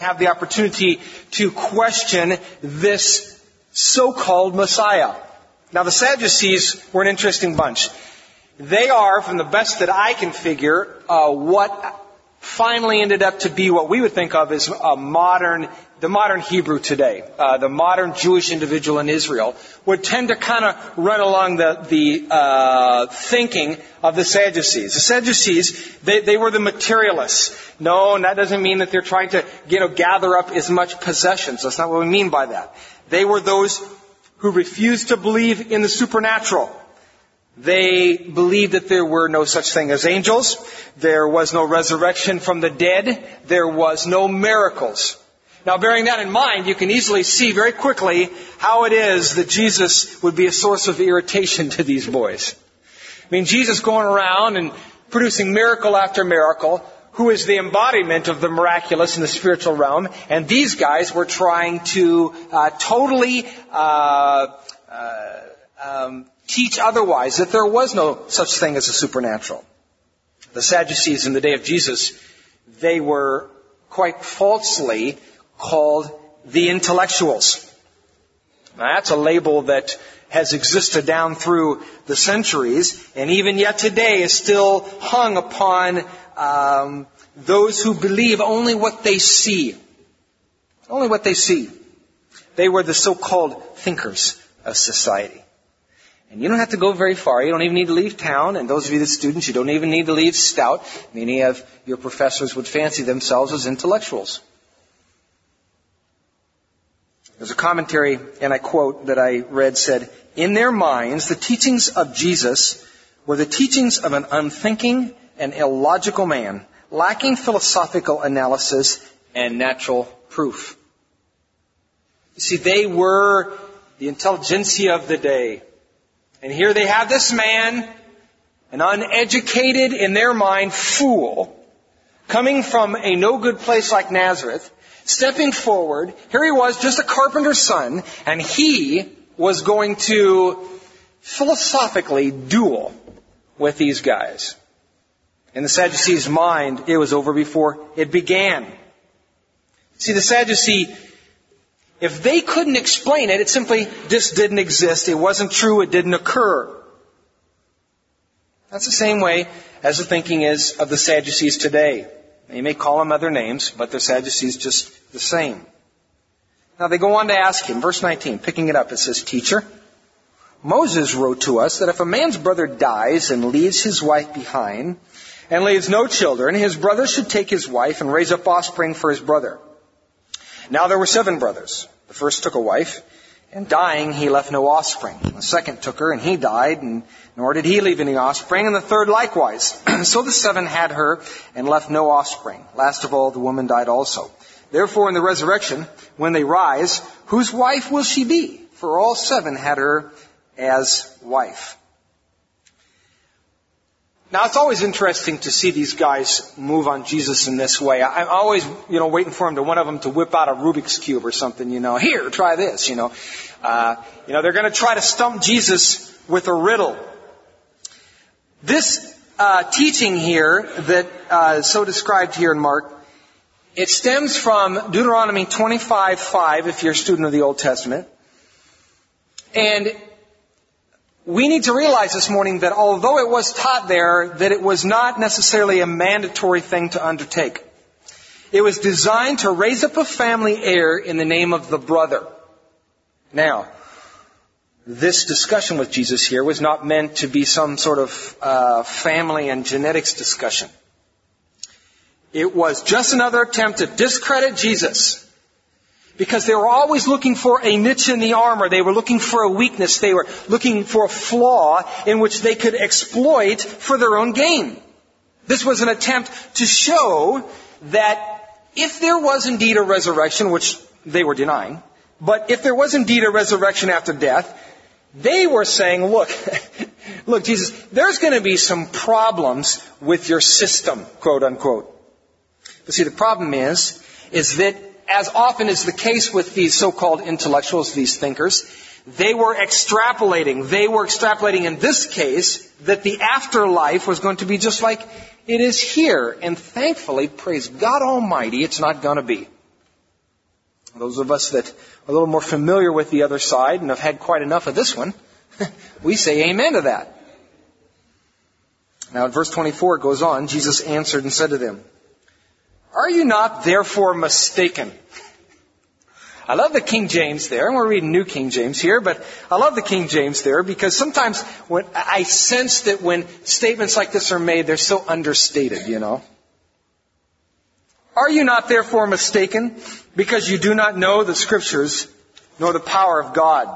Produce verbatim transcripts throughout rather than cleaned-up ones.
have the opportunity to question this so-called Messiah. Now, the Sadducees were an interesting bunch. They are, from the best that I can figure, uh, what finally ended up to be what we would think of as a modern, the modern Hebrew today. Uh, the modern Jewish individual in Israel would tend to kind of run along the, the uh, thinking of the Sadducees. The Sadducees, they, they were the materialists. No, and that doesn't mean that they're trying to, you know, gather up as much possessions. That's not what we mean by that. They were those who refused to believe in the supernatural. They believed that there were no such thing as angels. There was no resurrection from the dead. There was no miracles. Now, bearing that in mind, you can easily see very quickly how it is that Jesus would be a source of irritation to these boys. I mean, Jesus going around and producing miracle after miracle, who is the embodiment of the miraculous in the spiritual realm, and these guys were trying to uh, totally uh, uh, um, teach otherwise, that there was no such thing as a supernatural. The Sadducees in the day of Jesus, they were quite falsely called the intellectuals. Now, that's a label that has existed down through the centuries, and even yet today is still hung upon um, those who believe only what they see. Only what they see. They were the so-called thinkers of society. And you don't have to go very far. You don't even need to leave town. And those of you that are students, you don't even need to leave Stout. Many of your professors would fancy themselves as intellectuals. There's a commentary, and I quote, that I read said, "In their minds, the teachings of Jesus were the teachings of an unthinking and illogical man, lacking philosophical analysis and natural proof." You see, they were the intelligentsia of the day. And here they have this man, an uneducated, in their mind, fool, coming from a no-good place like Nazareth, stepping forward. Here he was, just a carpenter's son, and he was going to philosophically duel with these guys. In the Sadducees' mind, it was over before it began. See, the Sadducee, if they couldn't explain it, it simply just didn't exist. It wasn't true. It didn't occur. That's the same way as the thinking is of the Sadducees today. You may call them other names, but they're Sadducees just the same. Now they go on to ask him, verse nineteen, picking it up, it says, "Teacher, Moses wrote to us that if a man's brother dies and leaves his wife behind and leaves no children, his brother should take his wife and raise up offspring for his brother. Now there were seven brothers. The first took a wife, and dying he left no offspring. The second took her, and he died, and nor did he leave any offspring, and the third likewise. So the seven had her, and left no offspring. Last of all, the woman died also. Therefore, in the resurrection, when they rise, whose wife will she be? For all seven had her as wife." Now, it's always interesting to see these guys move on Jesus in this way. I'm always, you know, waiting for him to one of them to whip out a Rubik's Cube or something, you know. Here, try this, you know. Uh, you know, they're going to try to stump Jesus with a riddle. This uh, teaching here that uh, is so described here in Mark, it stems from Deuteronomy twenty-five five, if you're a student of the Old Testament. And we need to realize this morning that although it was taught there, that it was not necessarily a mandatory thing to undertake. It was designed to raise up a family heir in the name of the brother. Now, this discussion with Jesus here was not meant to be some sort of uh, family and genetics discussion. It was just another attempt to discredit Jesus. Because they were always looking for a niche in the armor. They were looking for a weakness. They were looking for a flaw in which they could exploit for their own gain. This was an attempt to show that if there was indeed a resurrection, which they were denying, but if there was indeed a resurrection after death, they were saying, look, look, Jesus, there's going to be some problems with your system, quote unquote. But see, the problem is, is that as often is the case with these so-called intellectuals, these thinkers, they were extrapolating. They were extrapolating in this case that the afterlife was going to be just like it is here. And thankfully, praise God Almighty, it's not going to be. Those of us that are a little more familiar with the other side and have had quite enough of this one, we say amen to that. Now in verse twenty-four it goes on, Jesus answered and said to them, "Are you not therefore mistaken?" I love the King James there, and we're reading New King James here, but I love the King James there because sometimes when I sense that when statements like this are made, they're so understated, you know. "Are you not therefore mistaken because you do not know the Scriptures nor the power of God?"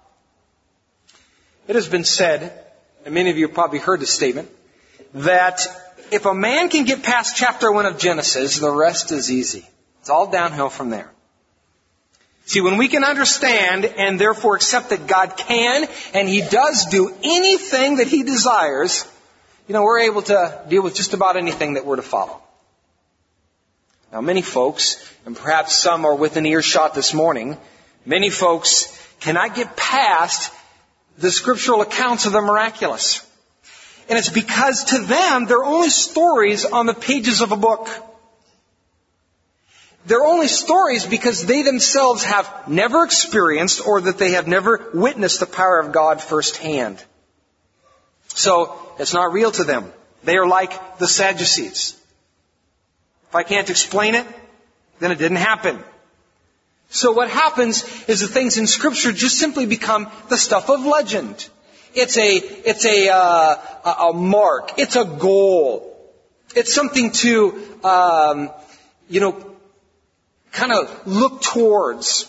It has been said, and many of you have probably heard this statement, that if a man can get past chapter one of Genesis, the rest is easy. It's all downhill from there. See, when we can understand and therefore accept that God can and He does do anything that He desires, you know, we're able to deal with just about anything that we're to follow. Now, many folks, and perhaps some are within earshot this morning, many folks cannot get past the scriptural accounts of the miraculous. And it's because to them, they're only stories on the pages of a book. They're only stories because they themselves have never experienced or that they have never witnessed the power of God firsthand. So, it's not real to them. They are like the Sadducees. If I can't explain it, then it didn't happen. So what happens is the things in Scripture just simply become the stuff of legend. It's a, it's a, uh, a mark. It's a goal. It's something to, um, you know, kind of look towards.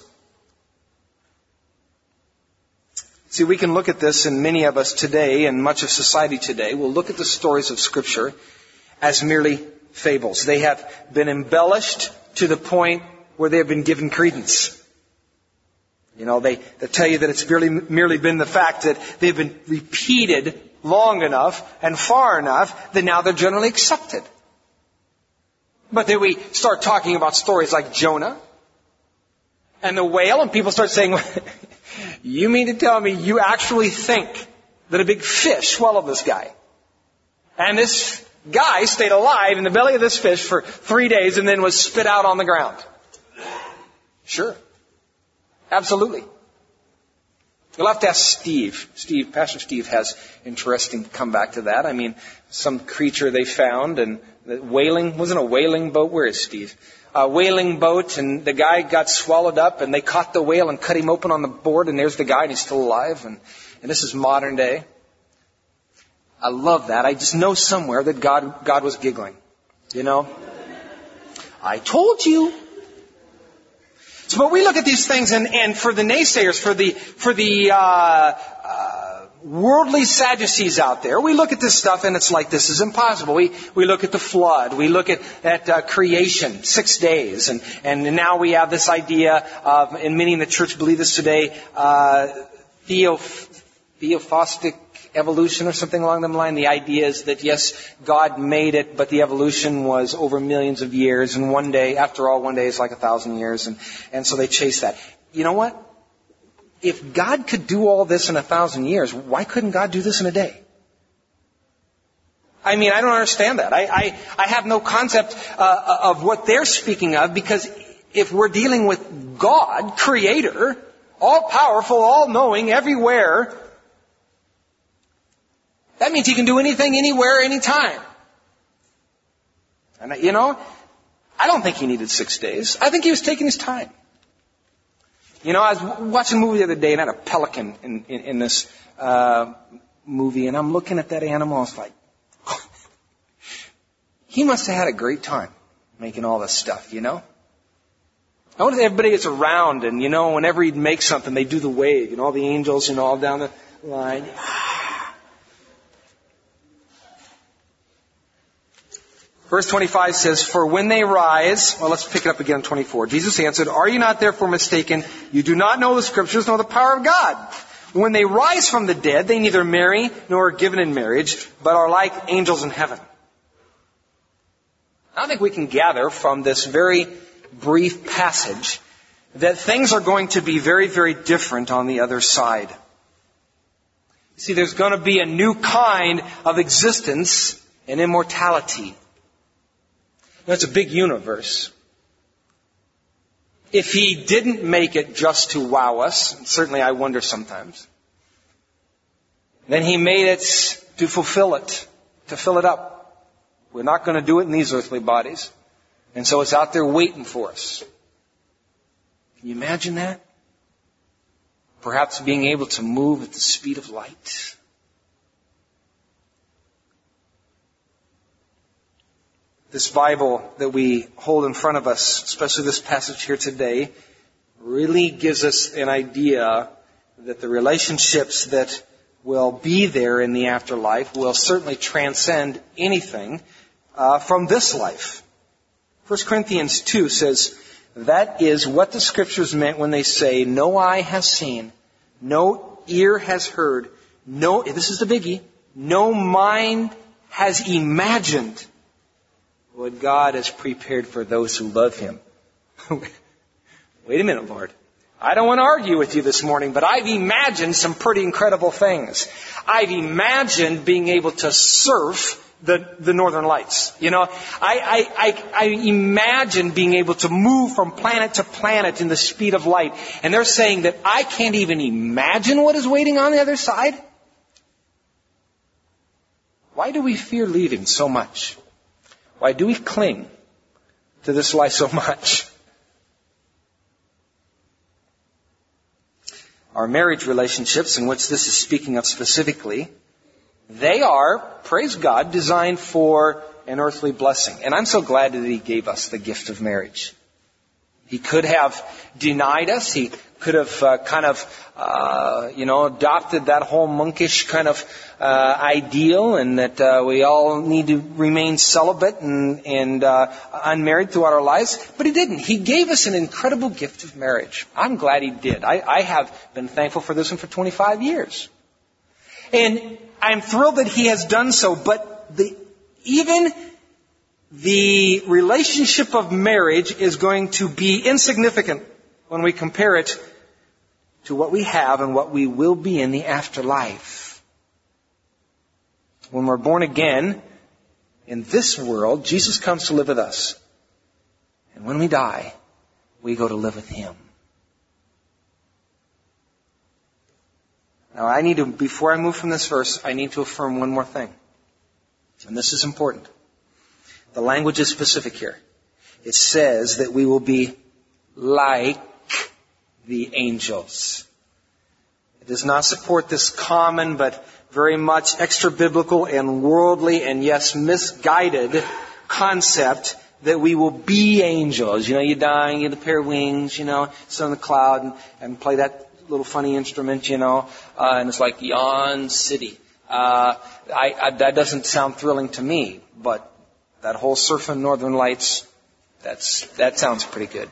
See, we can look at this, and many of us today, and much of society today, will look at the stories of Scripture as merely fables. They have been embellished to the point where they have been given credence. You know, they, they tell you that it's merely, merely been the fact that they've been repeated long enough and far enough that now they're generally accepted. But then we start talking about stories like Jonah and the whale, and people start saying, "You mean to tell me you actually think that a big fish swallowed this guy? And this guy stayed alive in the belly of this fish for three days and then was spit out on the ground?" Sure. Absolutely. You'll have to ask Steve. Steve, Pastor Steve has interesting comeback to that. I mean, some creature they found, and the whaling, wasn't a whaling boat? Where is Steve? A whaling boat, and the guy got swallowed up, and they caught the whale and cut him open on the board, and there's the guy, and he's still alive, and, and this is modern day. I love that. I just know somewhere that God, God was giggling. You know? I told you. So, but we look at these things, and, and for the naysayers, for the for the uh, uh, worldly Sadducees out there, we look at this stuff, and it's like, this is impossible. We we look at the flood, we look at at uh, creation, six days, and and now we have this idea of, and many in the church believe this today, uh, theo theophostic evolution or something along that line. The idea is that yes, God made it, but the evolution was over millions of years, and one day, after all, one day is like a thousand years, and, and so they chase that. You know what? If God could do all this in a thousand years, why couldn't God do this in a day? I mean, I don't understand that. I, I, I have no concept uh, of what they're speaking of, because if we're dealing with God, Creator, all-powerful, all-knowing, everywhere, that means He can do anything, anywhere, anytime. And, you know, I don't think He needed six days. I think He was taking His time. You know, I was watching a movie the other day, and I had a pelican in, in, in this uh, movie, and I'm looking at that animal, I was like, he must have had a great time making all this stuff, you know? I wonder if everybody gets around, and, you know, whenever he'd make something, they do the wave, and all the angels, you know, all down the line. Verse twenty-five says, "For when they rise," well, let's pick it up again in twenty-four. Jesus answered, "Are you not therefore mistaken? You do not know the Scriptures nor the power of God. When they rise from the dead, they neither marry nor are given in marriage, but are like angels in heaven." I think we can gather from this very brief passage that things are going to be very, very different on the other side. See, there's going to be a new kind of existence and immortality. That's a big universe. if He didn't make it just to wow us, and certainly I wonder sometimes, then He made it to fulfill it, to fill it up. We're not going to do it in these earthly bodies. And so it's out there waiting for us. Can you imagine that? Perhaps being able to move at the speed of light. This Bible that we hold in front of us, especially this passage here today, really gives us an idea that the relationships that will be there in the afterlife will certainly transcend anything uh, from this life. First Corinthians two says, that is what the Scriptures meant when they say, no eye has seen, no ear has heard, no, this is the biggie, no mind has imagined what God has prepared for those who love Him. Wait a minute, Lord. I don't want to argue with you this morning, but I've imagined some pretty incredible things. I've imagined being able to surf the, the Northern Lights. You know, I, I, I, I imagine being able to move from planet to planet in the speed of light. And they're saying that I can't even imagine what is waiting on the other side? Why do we fear leaving so much? Why do we cling to this life so much? Our marriage relationships, in which this is speaking of specifically, they are, praise God, designed for an earthly blessing. And I'm so glad that He gave us the gift of marriage. He could have denied us. He could have uh, kind of, uh, you know, adopted that whole monkish kind of uh, ideal, and that uh, we all need to remain celibate and, and uh, unmarried throughout our lives. But He didn't. He gave us an incredible gift of marriage. I'm glad He did. I, I have been thankful for this one for twenty-five years. And I'm thrilled that He has done so, but the, even the relationship of marriage is going to be insignificant when we compare it to what we have and what we will be in the afterlife. When we're born again in this world, Jesus comes to live with us. And when we die, we go to live with Him. Now, I need to, before I move from this verse, I need to affirm one more thing. And this is important. The language is specific here. It says that we will be like the angels. It does not support this common but very much extra-biblical and worldly and, yes, misguided concept that we will be angels. You know, you die and you get a pair of wings, you know, sit on the cloud and, and play that little funny instrument, you know, uh, and it's like Yon City. Uh, I, I, that doesn't sound thrilling to me, but that whole surfing Northern Lights, that's, that sounds pretty good.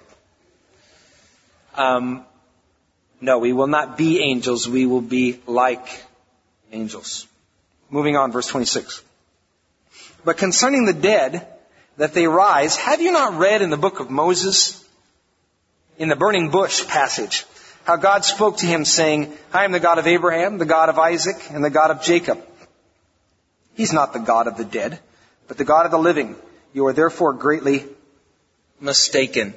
Um, no, we will not be angels. We will be like angels. Moving on, verse twenty-six. But concerning the dead, that they rise, have you not read in the book of Moses, in the burning bush passage, how God spoke to him saying, I am the God of Abraham, the God of Isaac, and the God of Jacob. He's not the God of the dead, but the God of the living. You are therefore greatly mistaken.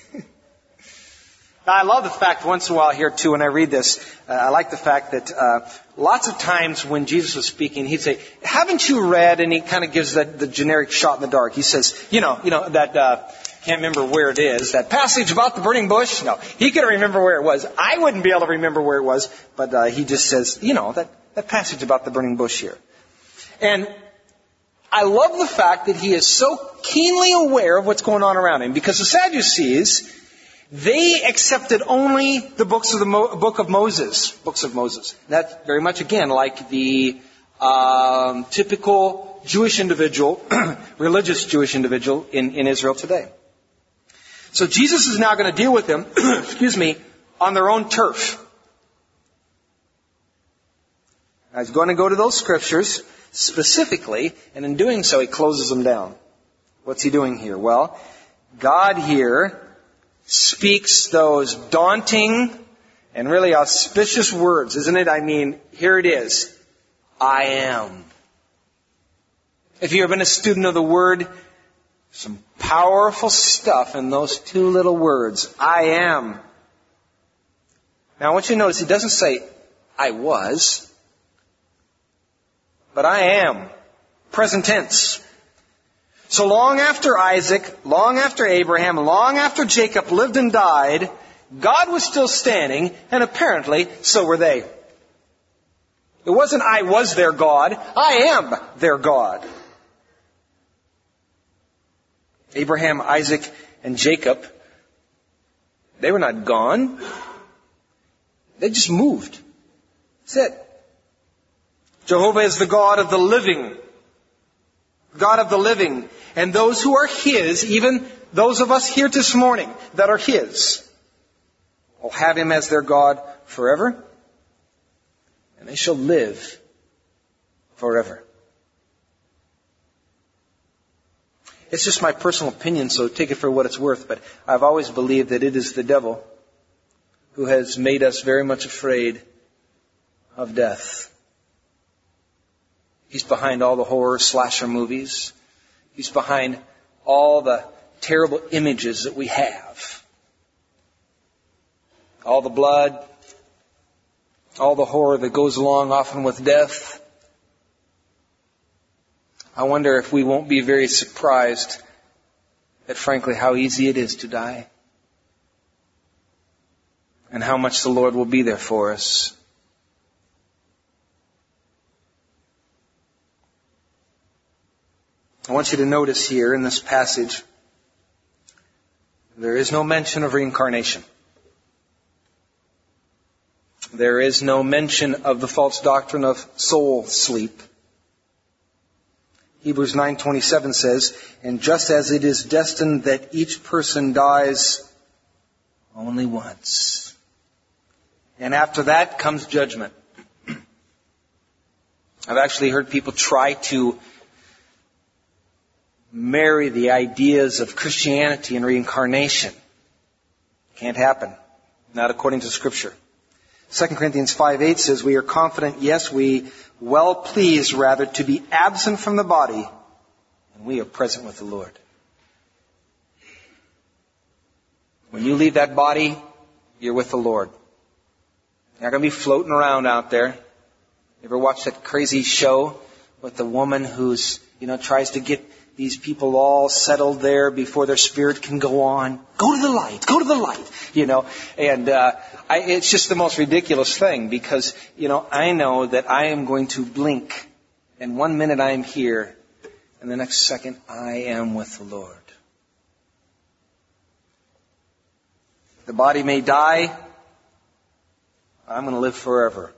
Now, I love the fact once in a while here too when I read this, uh, I like the fact that uh, lots of times when Jesus was speaking, he'd say, haven't you read, and he kind of gives that the generic shot in the dark. He says, you know, you know, that, uh, can't remember where it is, that passage about the burning bush. No, he couldn't remember where it was. I wouldn't be able to remember where it was, but uh, he just says, you know, that, that passage about the burning bush here. And I love the fact that he is so keenly aware of what's going on around him, because the Sadducees, they accepted only the books of the Mo- book of Moses, books of Moses. That's very much, again, like the um, typical Jewish individual, religious Jewish individual in, in Israel today. So Jesus is now going to deal with them, excuse me, on their own turf. Now, he's going to go to those scriptures specifically, and in doing so, he closes them down. What's he doing here? Well, God here speaks those daunting and really auspicious words, isn't it? I mean, here it is. I am. If you've ever been a student of the Word, Some powerful stuff in those two little words, I am. Now I want you to notice, he doesn't say, I was, but I am. Present tense. So long after Isaac, long after Abraham, long after Jacob lived and died, God was still standing, and apparently so were they. It wasn't I was their God, I am their God. Abraham, Isaac, and Jacob, they were not gone. They just moved. That's it. Jehovah is the God of the living. God of the living. And those who are His, even those of us here this morning that are His, will have Him as their God forever. And they shall live forever. It's just my personal opinion, so take it for what it's worth, but I've always believed that it is the devil who has made us very much afraid of death. He's behind all the horror slasher movies. He's behind all the terrible images that we have. All the blood, all the horror that goes along often with death. I wonder if we won't be very surprised at, frankly, how easy it is to die. And how much the Lord will be there for us. I want you to notice here in this passage, there is no mention of reincarnation. There is no mention of the false doctrine of soul sleep. Hebrews nine twenty-seven says, and just as it is destined that each person dies only once, and after that comes judgment. I've actually heard people try to marry the ideas of Christianity and reincarnation. Can't happen. Not according to Scripture. Second Corinthians five eight says, we are confident, yes, we well pleased rather to be absent from the body, and we are present with the Lord. When you leave that body, you're with the Lord. You're not going to be floating around out there. You ever watch that crazy show with the woman who's, you know, tries to get these people all settled there before their spirit can go on? Go to the light. Go to the light. You know, and uh, I, it's just the most ridiculous thing because, you know, I know that I am going to blink, and one minute I am here, and the next second I am with the Lord. The body may die. I'm going to live forever.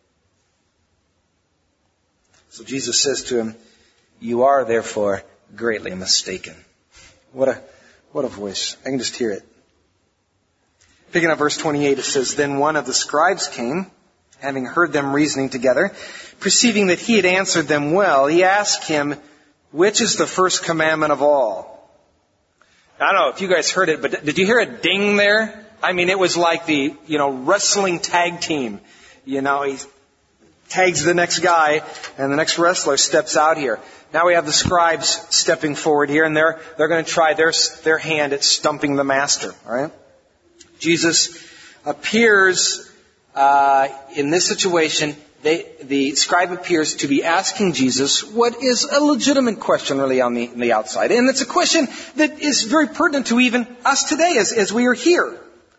So Jesus says to him, you are therefore greatly mistaken. What a, what a voice. I can just hear it. Picking up verse twenty-eight, it says, then one of the scribes came, having heard them reasoning together. Perceiving that he had answered them well, he asked him, which is the first commandment of all? I don't know if you guys heard it, but did you hear a ding there? I mean, it was like the, you know, wrestling tag team. You know, he tags the next guy, and the next wrestler steps out here. Now we have the scribes stepping forward here, and they're they're going to try their their hand at stumping the master. All right. Jesus appears uh, in this situation. They, the scribe appears to be asking Jesus what is a legitimate question, really, on the, on the outside, and it's a question that is very pertinent to even us today, as as we are here.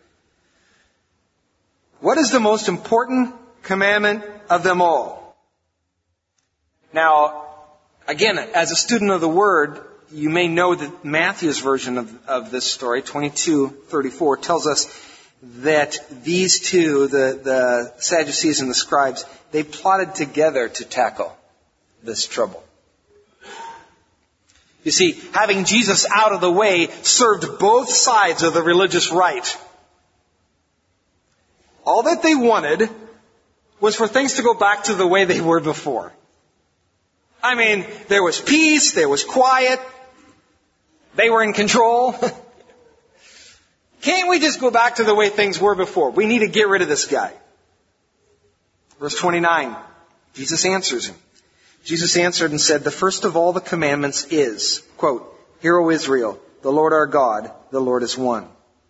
What is the most important commandment of them all? Now, again, as a student of the Word, you may know that Matthew's version of, of this story, twenty-two thirty-four, tells us that these two, the, the Sadducees and the scribes, they plotted together to tackle this trouble. You see, having Jesus out of the way served both sides of the religious right. All that they wanted was for things to go back to the way they were before. I mean, there was peace, there was quiet, they were in control. Can't we just go back to the way things were before? We need to get rid of this guy. Verse twenty-nine, Jesus answers him. Jesus answered and said, the first of all the commandments is, quote, Hear, O Israel, the Lord our God, the Lord is one.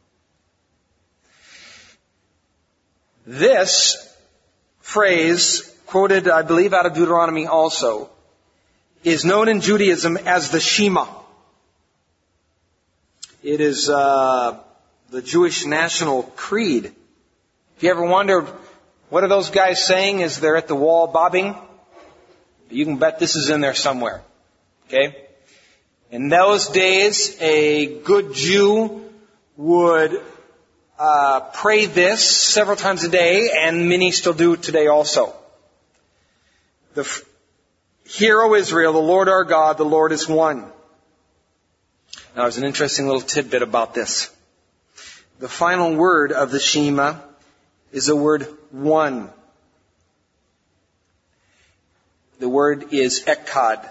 This phrase, quoted, I believe, out of Deuteronomy also, is known in Judaism as the Shema. It is uh, the Jewish national creed. If you ever wondered, what are those guys saying as they're at the wall bobbing? You can bet this is in there somewhere. Okay? In those days, a good Jew would uh, pray this several times a day, and many still do today also. The Hear, O Israel, the Lord our God, the Lord is one. Now, there's an interesting little tidbit about this. The final word of the Shema is the word one. The word is echad.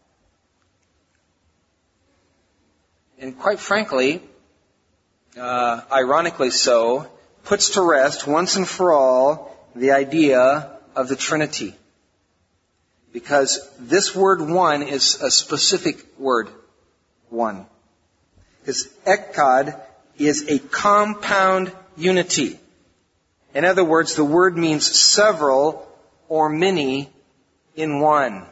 And quite frankly, uh, ironically so, puts to rest once and for all the idea of the Trinity. Because this word one is a specific word, one. Because echad is a compound unity. In other words, the word means several or many in one.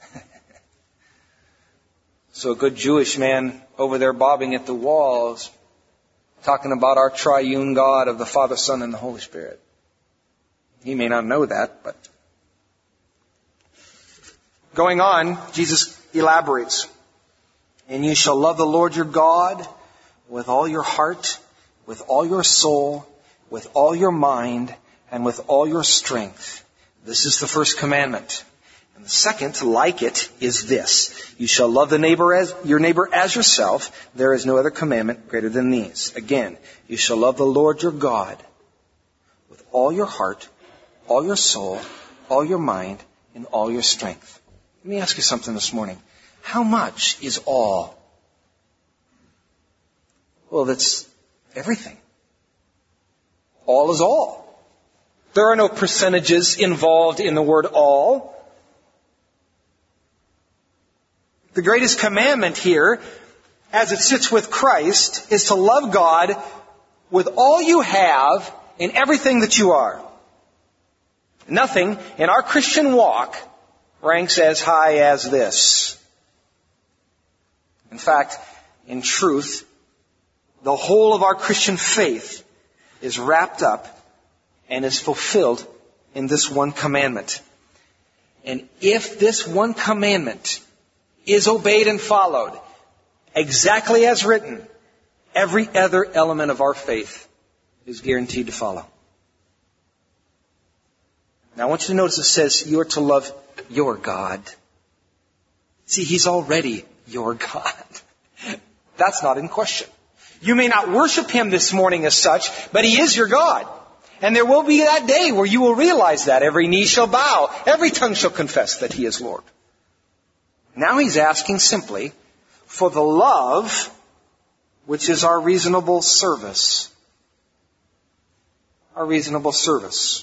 So a good Jewish man over there bobbing at the walls, talking about our triune God of the Father, Son, and the Holy Spirit. He may not know that, but... Going on, Jesus elaborates. And you shall love the Lord your God with all your heart, with all your soul, with all your mind, and with all your strength. This is the first commandment. And the second, like it, is this. You shall love the neighbor as, your neighbor as yourself. There is no other commandment greater than these. Again, you shall love the Lord your God with all your heart, all your soul, all your mind, and all your strength. Let me ask you something this morning. How much is all? Well, that's everything. All is all. There are no percentages involved in the word all. The greatest commandment here, as it sits with Christ, is to love God with all you have and everything that you are. Nothing in our Christian walk ranks as high as this. In fact, in truth, the whole of our Christian faith is wrapped up and is fulfilled in this one commandment. And if this one commandment is obeyed and followed exactly as written, every other element of our faith is guaranteed to follow. Now I want you to notice it says you are to love your God. See, He's already your God. That's not in question. You may not worship Him this morning as such, but He is your God. And there will be that day where you will realize that. Every knee shall bow. Every tongue shall confess that He is Lord. Now He's asking simply for the love which is our reasonable service. Our reasonable service.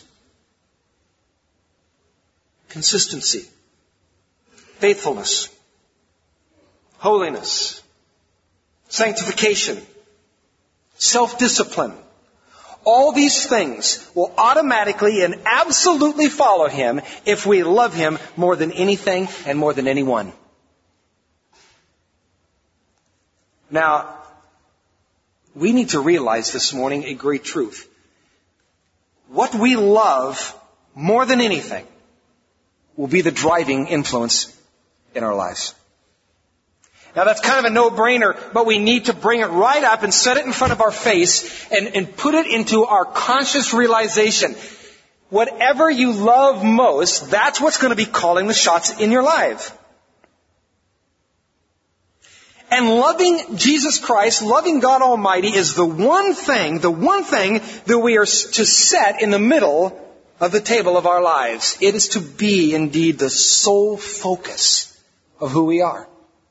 Consistency. Faithfulness. Holiness. Sanctification. Self-discipline. All these things will automatically and absolutely follow Him if we love Him more than anything and more than anyone. Now, we need to realize this morning a great truth. What we love more than anything will be the driving influence in our lives. Now that's kind of a no-brainer, but we need to bring it right up and set it in front of our face and, and put it into our conscious realization. Whatever you love most, that's what's going to be calling the shots in your life. And loving Jesus Christ, loving God Almighty is the one thing, the one thing that we are to set in the middle of the table of our lives. It is to be indeed the sole focus of who we are.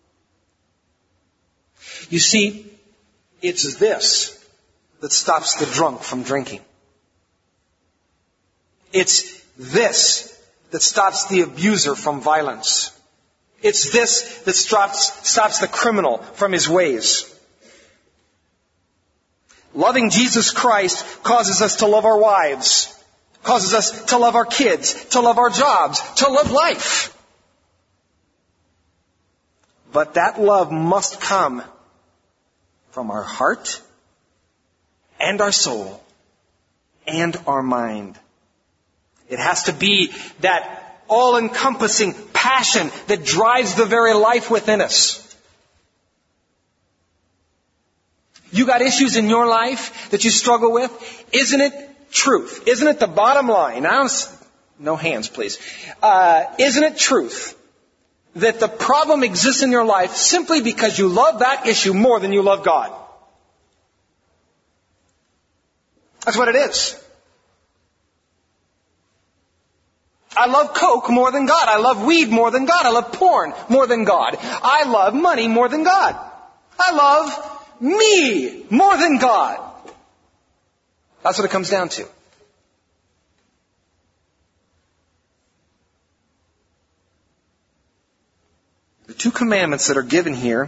You see, it's this that stops the drunk from drinking. It's this that stops the abuser from violence. It's this that stops, stops the criminal from his ways. Loving Jesus Christ causes us to love our wives, causes us to love our kids, to love our jobs, to love life. But that love must come from our heart and our soul and our mind. It has to be that all-encompassing passion that drives the very life within us. You got issues in your life that you struggle with? Isn't it truth? Isn't it the bottom line? Now, no hands, please. Uh, isn't it truth that the problem exists in your life simply because you love that issue more than you love God? That's what it is. I love Coke more than God. I love weed more than God. I love porn more than God. I love money more than God. I love me more than God. That's what it comes down to. The two commandments that are given here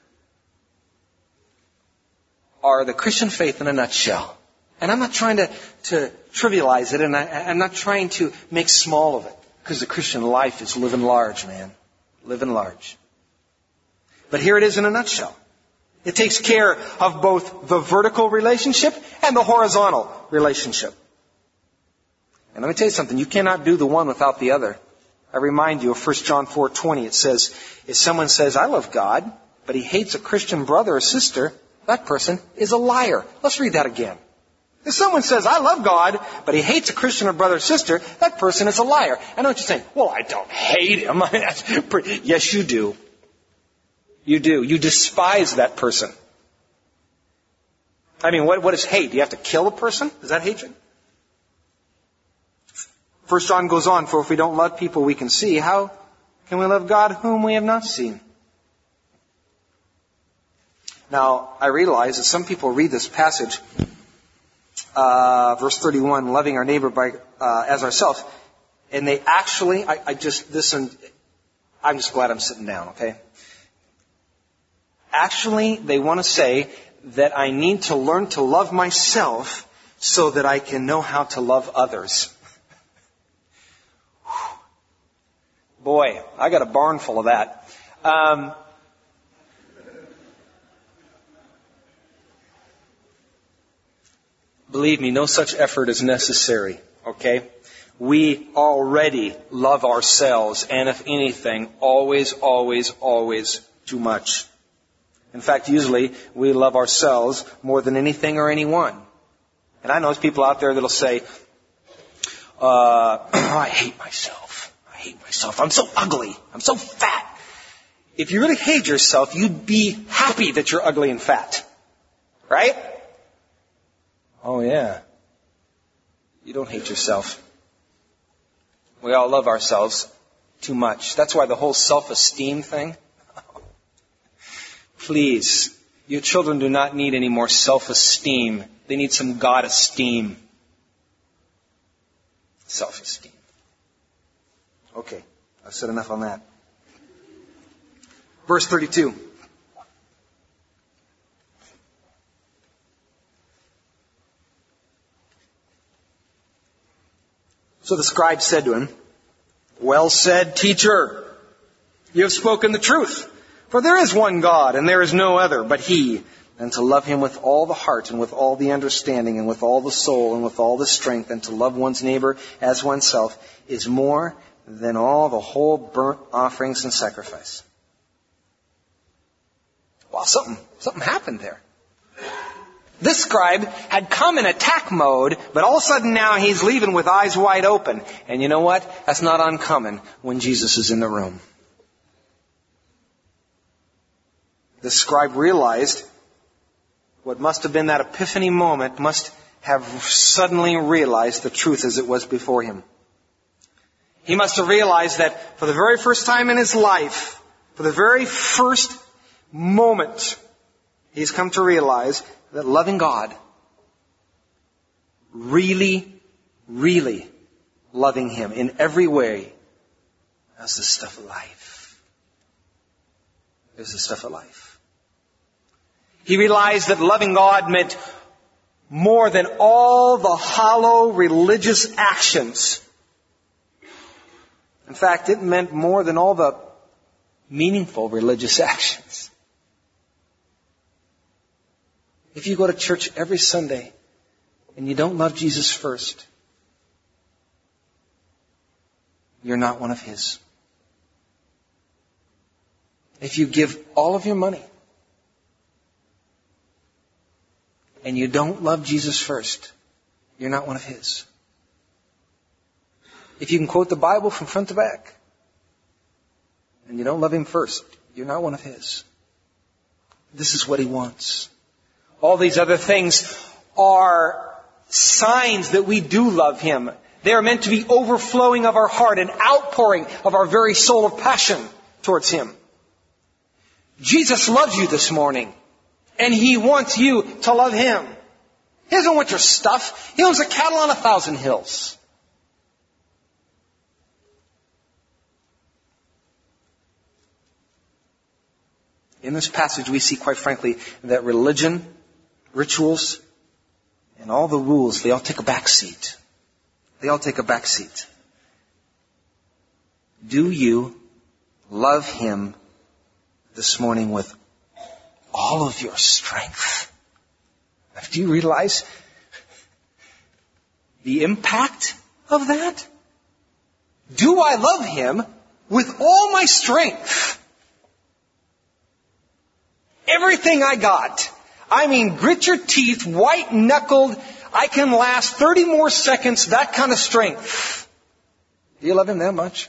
are the Christian faith in a nutshell. And I'm not trying to, to trivialize it, and I, I'm not trying to make small of it, because the Christian life is living large, man. Living large. But here it is in a nutshell. It takes care of both the vertical relationship and the horizontal relationship. And let me tell you something, you cannot do the one without the other. I remind you of First John four twenty. It says, if someone says, I love God, but he hates a Christian brother or sister, that person is a liar. Let's read that again. If someone says, I love God, but he hates a Christian or brother or sister, that person is a liar. I know what you're saying. Well, I don't hate him. Yes, you do. You do. You despise that person. I mean, what, what is hate? Do you have to kill a person? Is that hatred? First John goes on, for if we don't love people we can see, how can we love God whom we have not seen? Now, I realize that some people read this passage, uh, verse thirty-one, loving our neighbor by uh, as ourselves, and they actually, I, I just, this, and I'm just glad I'm sitting down, okay? Actually, they want to say that I need to learn to love myself so that I can know how to love others. Boy, I got a barn full of that. Um, believe me, no such effort is necessary, okay? We already love ourselves, and if anything, always, always, always too much. In fact, usually we love ourselves more than anything or anyone. And I know there's people out there that'll say, uh, I hate myself. I hate myself. I'm so ugly. I'm so fat. If you really hate yourself, you'd be happy that you're ugly and fat. Right? Oh, yeah. You don't hate yourself. We all love ourselves too much. That's why the whole self-esteem thing. Please, your children do not need any more self-esteem. They need some God-esteem. Self-esteem. Okay, I've said enough on that. Verse thirty-two. So the scribe said to him, well said, teacher. You have spoken the truth. For there is one God, and there is no other but He. And to love Him with all the heart, and with all the understanding, and with all the soul, and with all the strength, and to love one's neighbor as oneself, is more than all the whole burnt offerings and sacrifice. Well, something, something happened there. This scribe had come in attack mode, but all of a sudden now he's leaving with eyes wide open. And you know what? That's not uncommon when Jesus is in the room. The scribe realized what must have been that epiphany moment, must have suddenly realized the truth as it was before him. He must have realized that for the very first time in his life, for the very first moment, he's come to realize that loving God, really, really loving Him in every way, that's the stuff of life. It was the stuff of life. He realized that loving God meant more than all the hollow religious actions. In fact, it meant more than all the meaningful religious actions. If you go to church every Sunday and you don't love Jesus first, you're not one of His. If you give all of your money and you don't love Jesus first, you're not one of His. If you can quote the Bible from front to back and you don't love Him first, you're not one of His. This is what He wants. All these other things are signs that we do love Him. They are meant to be overflowing of our heart, an outpouring of our very soul of passion towards Him. Jesus loves you this morning, and He wants you to love Him. He doesn't want your stuff. He owns the cattle on a thousand hills. In this passage, we see, quite frankly, that religion, rituals, and all the rules, they all take a back seat. They all take a back seat. Do you love Him this morning with all of your strength? Do you realize the impact of that? Do I love Him with all my strength? Everything I got. I mean, grit your teeth, white-knuckled, I can last thirty more seconds, that kind of strength. Do you love Him that much?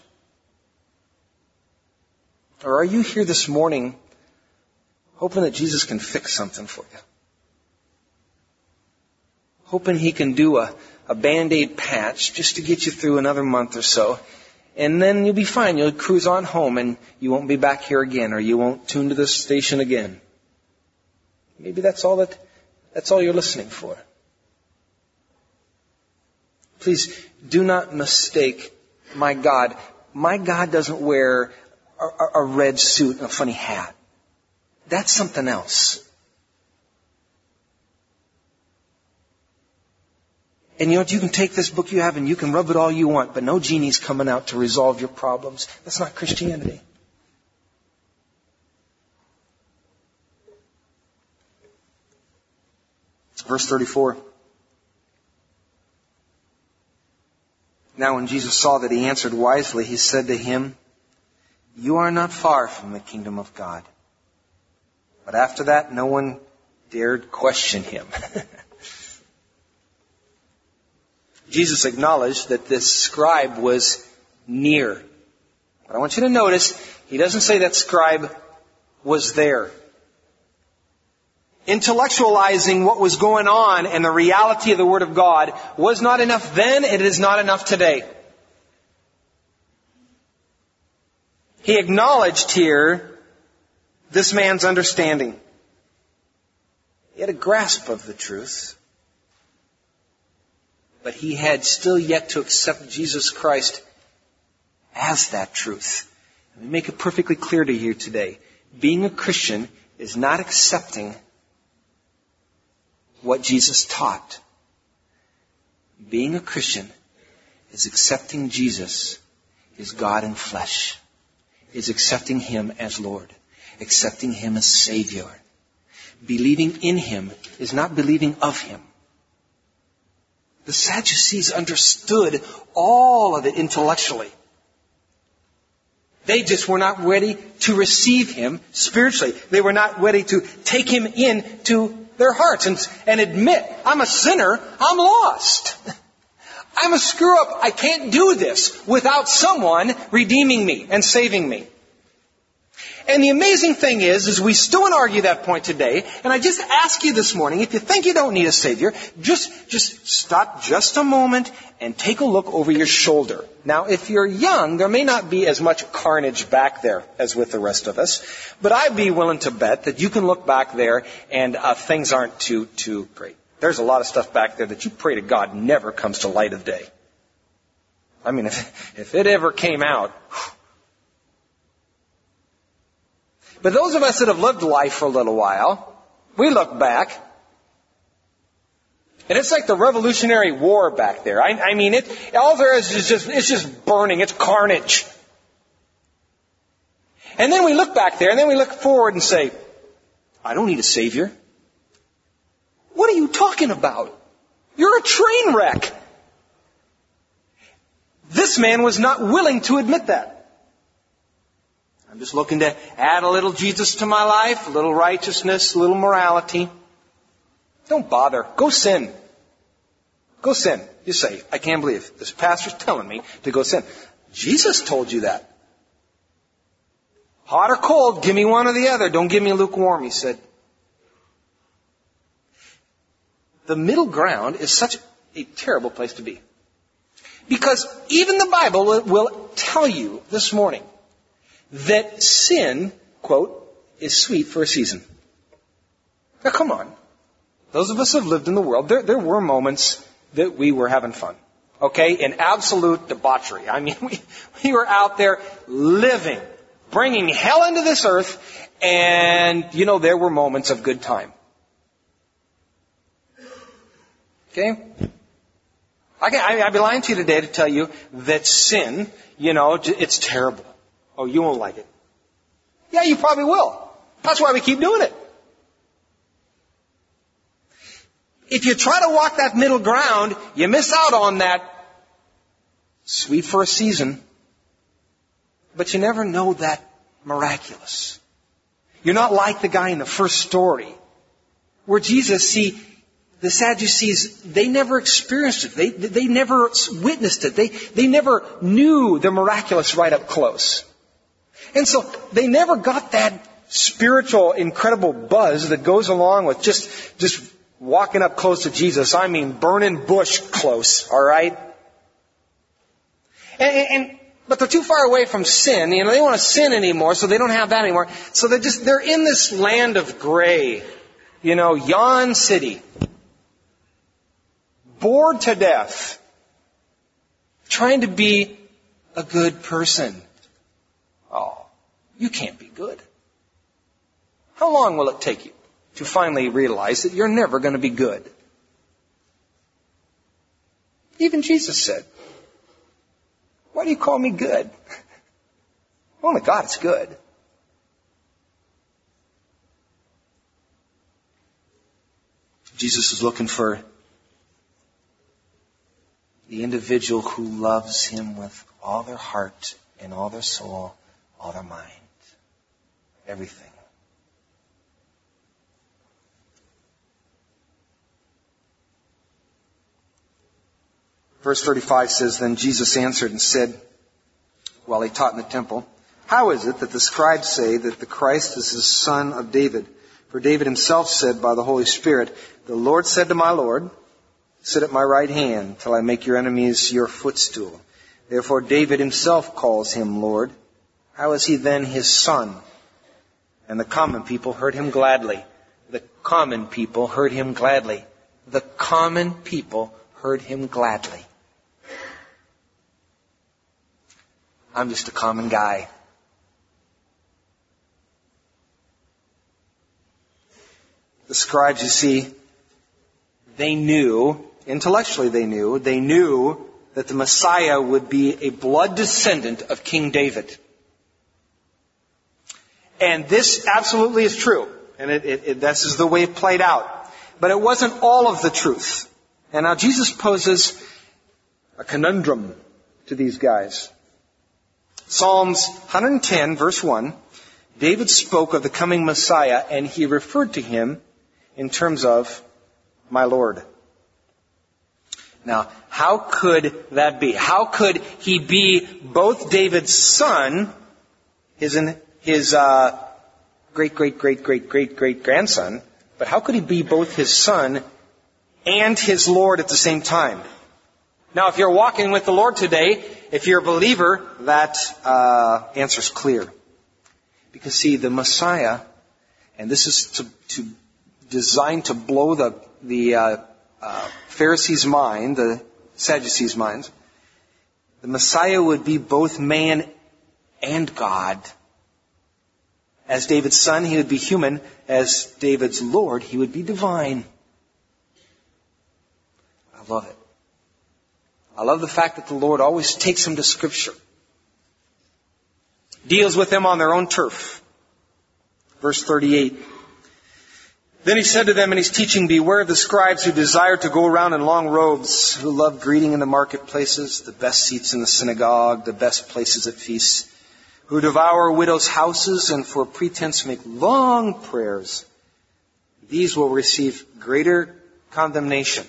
Or are you here this morning hoping that Jesus can fix something for you? Hoping He can do a, a Band-Aid patch just to get you through another month or so. And then you'll be fine. You'll cruise on home and you won't be back here again, or you won't tune to this station again. Maybe that's all that, that's all you're listening for. Please do not mistake my God. My God doesn't wear a, a red suit and a funny hat. That's something else. And you know what? You can take this book you have and you can rub it all you want, but no genie's coming out to resolve your problems. That's not Christianity. Verse thirty-four. Now when Jesus saw that he answered wisely, He said to him, "You are not far from the kingdom of God." But after that, no one dared question Him. Jesus acknowledged that this scribe was near. But I want you to notice, He doesn't say that scribe was there. Intellectualizing what was going on and the reality of the Word of God was not enough then, and it is not enough today. He acknowledged here this man's understanding. He had a grasp of the truth, but he had still yet to accept Jesus Christ as that truth. Let me make it perfectly clear to you today. Being a Christian is not accepting what Jesus taught. Being a Christian is accepting Jesus as God in flesh, is accepting Him as Lord, accepting Him as Savior. Believing in Him is not believing of Him. The Sadducees understood all of it intellectually. They just were not ready to receive Him spiritually. They were not ready to take Him into their hearts and, and admit, I'm a sinner, I'm lost. I'm a screw up. I can't do this without someone redeeming me and saving me. And the amazing thing is, is we still want to argue that point today. And I just ask you this morning, if you think you don't need a Savior, just, just stop just a moment and take a look over your shoulder. Now, if you're young, there may not be as much carnage back there as with the rest of us. But I'd be willing to bet that you can look back there and uh, things aren't too, too great. There's a lot of stuff back there that you pray to God never comes to light of day. I mean, if, if it ever came out... But those of us that have lived life for a little while, we look back, and it's like the Revolutionary War back there. I, I mean, it, all there is is just, it's just burning. It's carnage. And then we look back there, and then we look forward and say, I don't need a Savior. What are you talking about? You're a train wreck. This man was not willing to admit that. I'm just looking to add a little Jesus to my life, a little righteousness, a little morality. Don't bother. Go sin. Go sin. You say, I can't believe this pastor's telling me to go sin. Jesus told you that. Hot or cold, give me one or the other. Don't give me lukewarm, he said. The middle ground is such a terrible place to be. Because even the Bible will tell you this morning that sin, quote, is sweet for a season. Now come on. Those of us who have lived in the world, there, there were moments that we were having fun. Okay? In absolute debauchery. I mean, we, we were out there living, bringing hell into this earth, and, you know, there were moments of good time. Okay? I can, I, I'd be lying to you today to tell you that sin, you know, it's terrible. Oh, you won't like it. Yeah, you probably will. That's why we keep doing it. If you try to walk that middle ground, you miss out on that sweet for a season, but you never know that miraculous. You're not like the guy in the first story where Jesus, see, the Sadducees, they never experienced it. They, they never witnessed it. They, they never knew the miraculous right up close. And so they never got that spiritual, incredible buzz that goes along with just, just walking up close to Jesus. I mean, burning bush close, all right? And, and, but they're too far away from sin. You know, they don't want to sin anymore, so they don't have that anymore. So they're just, they're in this land of gray. You know, Yawn City. Bored to death. Trying to be a good person. Oh, you can't be good. How long will it take you to finally realize that you're never going to be good? Even Jesus said, why do you call me good? Only God is good. Jesus is looking for the individual who loves Him with all their heart and all their soul, all their mind, everything. Verse thirty-five says, Then Jesus answered and said, while he taught in the temple, How is it that the scribes say that the Christ is the son of David? For David himself said by the Holy Spirit, The Lord said to my Lord, Sit at my right hand till I make your enemies your footstool. Therefore David himself calls him Lord. How is he then his son? And the common people heard him gladly. The common people heard him gladly. The common people heard him gladly. I'm just a common guy. The scribes, you see, they knew, intellectually they knew, they knew that the Messiah would be a blood descendant of King David. And this absolutely is true. And it, it, it, this is the way it played out. But it wasn't all of the truth. And now Jesus poses a conundrum to these guys. Psalms one ten, verse one, David spoke of the coming Messiah, and he referred to him in terms of my Lord. Now, how could that be? How could he be both David's son, his his uh, great great great great great great grandson, but how could he be both his son and his Lord at the same time? Now, if you're walking with the Lord today, if you're a believer, that uh, answer's clear. Because see, the Messiah, and this is to, to designed to blow the the uh, uh, Pharisees' mind, the Sadducees' minds, the Messiah would be both man and God As David's son, he would be human. As David's Lord, he would be divine. I love it. I love the fact that the Lord always takes them to Scripture. Deals with them on their own turf. Verse thirty-eight. Then he said to them in his teaching, beware of the scribes who desire to go around in long robes, who love greeting in the marketplaces, the best seats in the synagogue, the best places at feasts, who devour widows' houses and for pretense make long prayers. These will receive greater condemnation.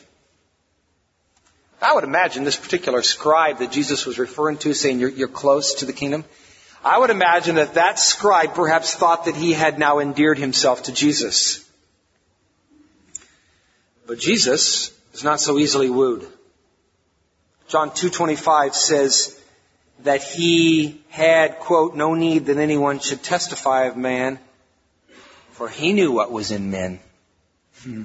I would imagine this particular scribe that Jesus was referring to, saying you're, you're close to the kingdom, I would imagine that that scribe perhaps thought that he had now endeared himself to Jesus. But Jesus is not so easily wooed. John two twenty-five says that he had, quote, no need that anyone should testify of man, for he knew what was in men. Hmm.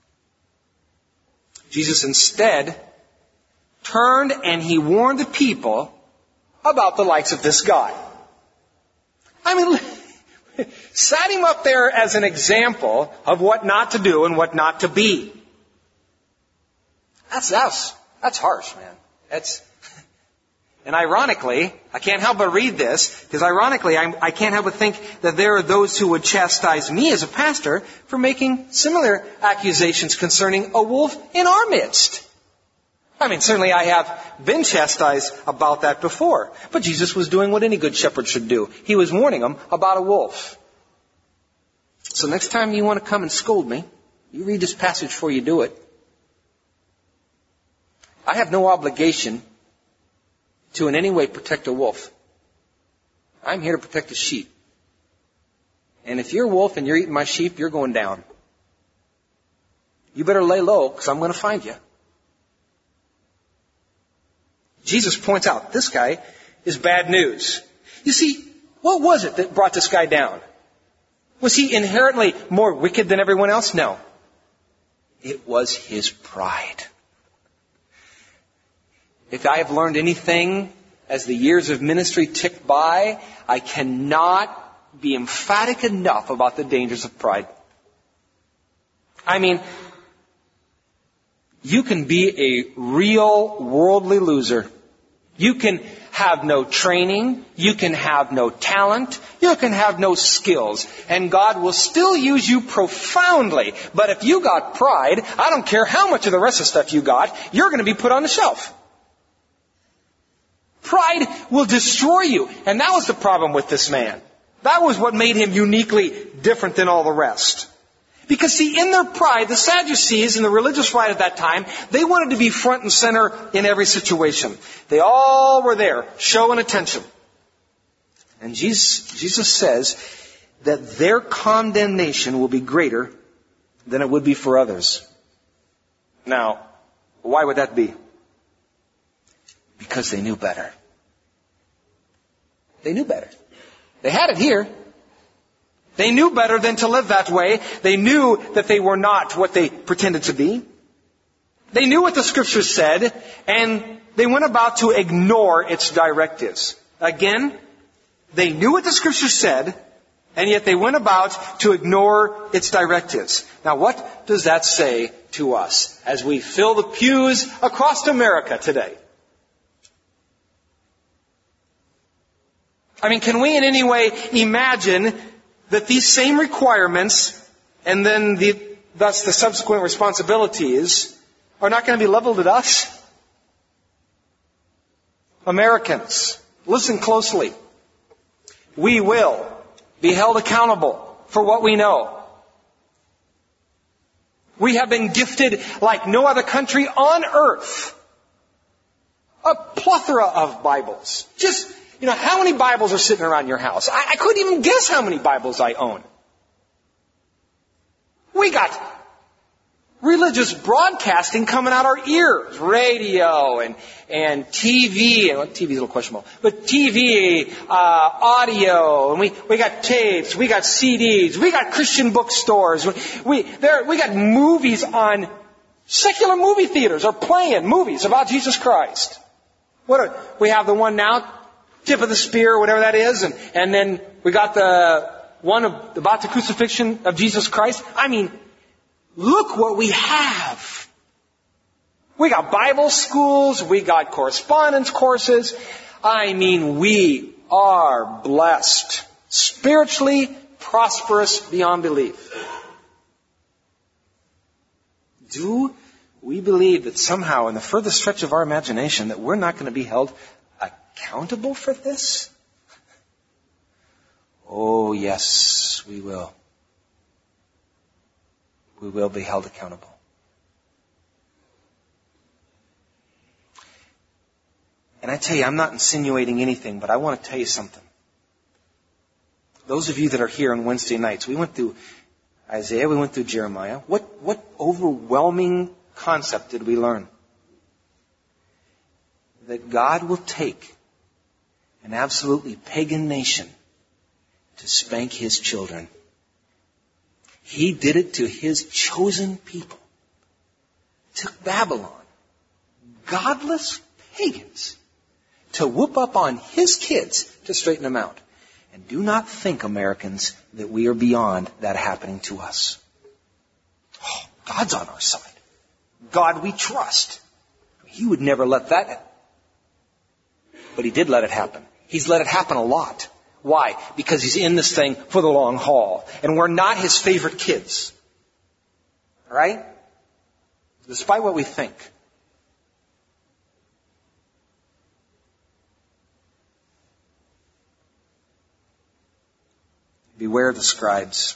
Jesus instead turned and he warned the people about the likes of this guy. I mean, sat him up there as an example of what not to do and what not to be. That's, that's, that's harsh, man. That's, and ironically, I can't help but read this, because ironically, I, I can't help but think that there are those who would chastise me as a pastor for making similar accusations concerning a wolf in our midst. I mean, certainly I have been chastised about that before. But Jesus was doing what any good shepherd should do. He was warning them about a wolf. So next time you want to come and scold me, you read this passage before you do it. I have no obligation to in any way protect a wolf. I'm here to protect the sheep. And if you're a wolf and you're eating my sheep, you're going down. You better lay low, because I'm going to find you. Jesus points out, this guy is bad news. You see, what was it that brought this guy down? Was he inherently more wicked than everyone else? No. It was his pride. If I have learned anything as the years of ministry tick by, I cannot be emphatic enough about the dangers of pride. I mean, you can be a real worldly loser. You can have no training. You can have no talent. You can have no skills. And God will still use you profoundly. But if you got pride, I don't care how much of the rest of the stuff you got, you're going to be put on the shelf. Pride will destroy you. And that was the problem with this man. That was what made him uniquely different than all the rest. Because see, in their pride, the Sadducees and the religious right at that time, they wanted to be front and center in every situation. They all were there, showing attention. And Jesus, Jesus says that their condemnation will be greater than it would be for others. Now, why would that be? Because they knew better. They knew better. They had it here. They knew better than to live that way. They knew that they were not what they pretended to be. They knew what the Scriptures said, and they went about to ignore its directives. Again, they knew what the Scriptures said, and yet they went about to ignore its directives. Now, what does that say to us as we fill the pews across America today? I mean, can we in any way imagine that these same requirements and then the, thus the subsequent responsibilities are not going to be leveled at us? Americans, listen closely. We will be held accountable for what we know. We have been gifted like no other country on earth. A plethora of Bibles. Just You know, how many Bibles are sitting around your house? I, I couldn't even guess how many Bibles I own. We got religious broadcasting coming out our ears. Radio and, and T V. And well, T V is a little questionable. But T V, uh, audio. And we, we got tapes. We got C Ds. We got Christian bookstores. We, we, there, we got movies on secular movie theaters are playing movies about Jesus Christ. What are, we have the one now, Tip of the Spear, whatever that is, and, and then we got the one of, about the crucifixion of Jesus Christ? I mean, look what we have. We got Bible schools, we got correspondence courses. I mean, we are blessed. Spiritually prosperous beyond belief. Do we believe that somehow in the furthest stretch of our imagination that we're not going to be held accountable for this? Oh, yes, we will. We will be held accountable. And I tell you, I'm not insinuating anything, but I want to tell you something. Those of you that are here on Wednesday nights, we went through Isaiah, we went through Jeremiah. What, what overwhelming concept did we learn? That God will take an absolutely pagan nation to spank His children. He did it to His chosen people. Took Babylon, godless pagans, to whoop up on His kids to straighten them out. And do not think, Americans, that we are beyond that happening to us. Oh, God's on our side. God we trust. He would never let that happen. But He did let it happen. He's let it happen a lot. Why? Because He's in this thing for the long haul. And we're not His favorite kids. Right? Despite what we think. Beware the scribes.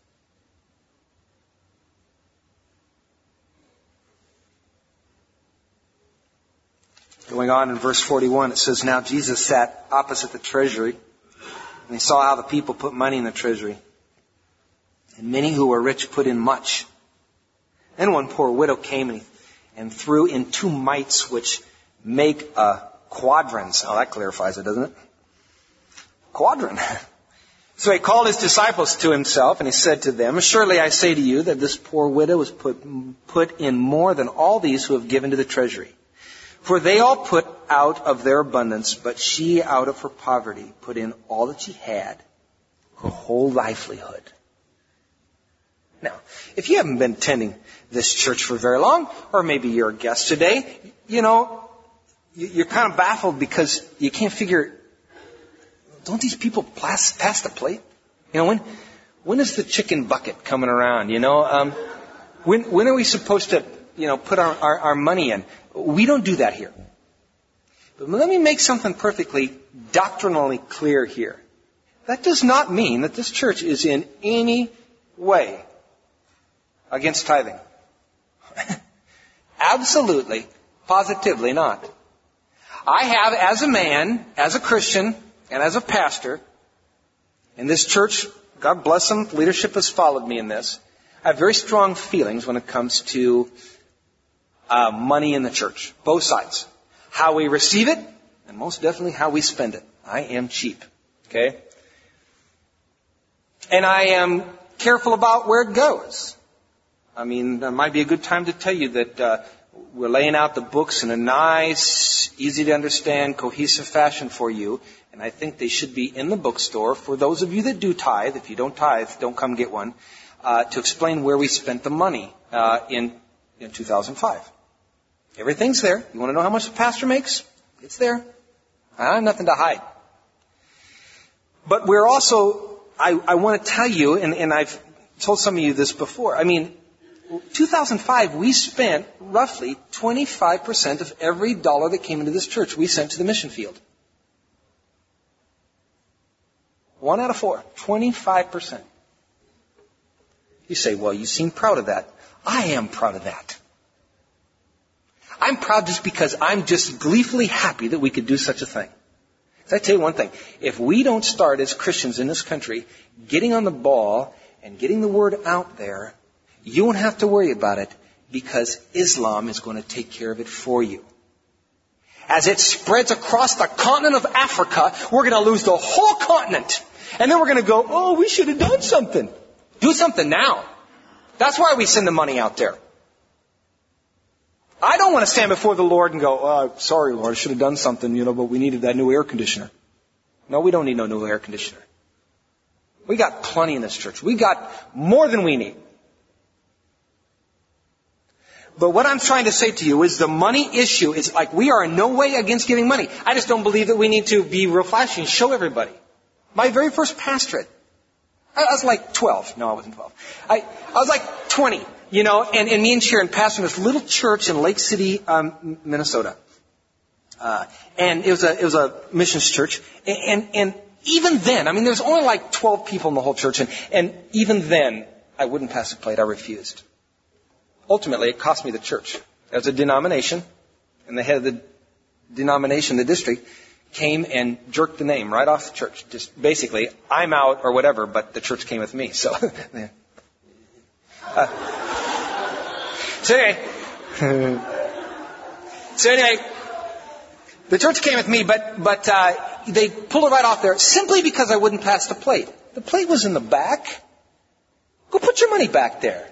Going on in verse forty-one, it says, Now Jesus sat opposite the treasury, and He saw how the people put money in the treasury. And many who were rich put in much. Then one poor widow came and, and threw in two mites, which make a quadrans. Oh, that clarifies it, doesn't it? Quadrant. So He called His disciples to Himself, and He said to them, Surely I say to you that this poor widow was put, put in more than all these who have given to the treasury. For they all put out of their abundance, but she out of her poverty put in all that she had, her whole livelihood. Now, if you haven't been attending this church for very long, or maybe you're a guest today, you know, you're kind of baffled because you can't figure, don't these people pass, pass the plate? You know, when when is the chicken bucket coming around? You know, um, when when are we supposed to, you know, put our, our, our money in? We don't do that here. But let me make something perfectly doctrinally clear here. That does not mean that this church is in any way against tithing. Absolutely, positively not. I have, as a man, as a Christian, and as a pastor, in this church, God bless them, leadership has followed me in this. I have very strong feelings when it comes to uh, money in the church. Both sides. How we receive it, and most definitely how we spend it. I am cheap. Okay? And I am careful about where it goes. I mean, there might be a good time to tell you that uh, we're laying out the books in a nice, easy to understand, cohesive fashion for you. And I think they should be in the bookstore for those of you that do tithe. If you don't tithe, don't come get one. Uh, to explain where we spent the money uh, in in two thousand five. Everything's there. You want to know how much the pastor makes? It's there. I have nothing to hide. But we're also, I, I want to tell you, and, and I've told some of you this before. I mean, two thousand five, we spent roughly twenty-five percent of every dollar that came into this church we sent to the mission field. One out of four. twenty-five percent. You say, well, you seem proud of that. I am proud of that. I'm proud just because I'm just gleefully happy that we could do such a thing. So I tell you one thing. If we don't start as Christians in this country getting on the ball and getting the word out there, you won't have to worry about it because Islam is going to take care of it for you. As it spreads across the continent of Africa, we're going to lose the whole continent. And then we're going to go, oh, we should have done something. Do something now. That's why we send the money out there. I don't want to stand before the Lord and go, oh, sorry, Lord, I should have done something, you know, but we needed that new air conditioner. No, we don't need no new air conditioner. We got plenty in this church. We got more than we need. But what I'm trying to say to you is the money issue is like we are in no way against giving money. I just don't believe that we need to be real flashy and show everybody. My very first pastorate, I was like twelve. No, I wasn't twelve. I, I was like twenty, you know, and, and me and Sharon pastored this little church in Lake City, um, Minnesota. Uh, and it was a, it was a missions church. And, and, and even then, I mean, there's only like twelve people in the whole church. And, and even then, I wouldn't pass a plate. I refused. Ultimately, it cost me the church. As a denomination, and the head of the denomination, the district, came and jerked the name right off the church. Just basically, I'm out or whatever, but the church came with me. So, uh, so anyway, so anyway, the church came with me, but but uh, they pulled it right off there simply because I wouldn't pass the plate. The plate was in the back. Go put your money back there.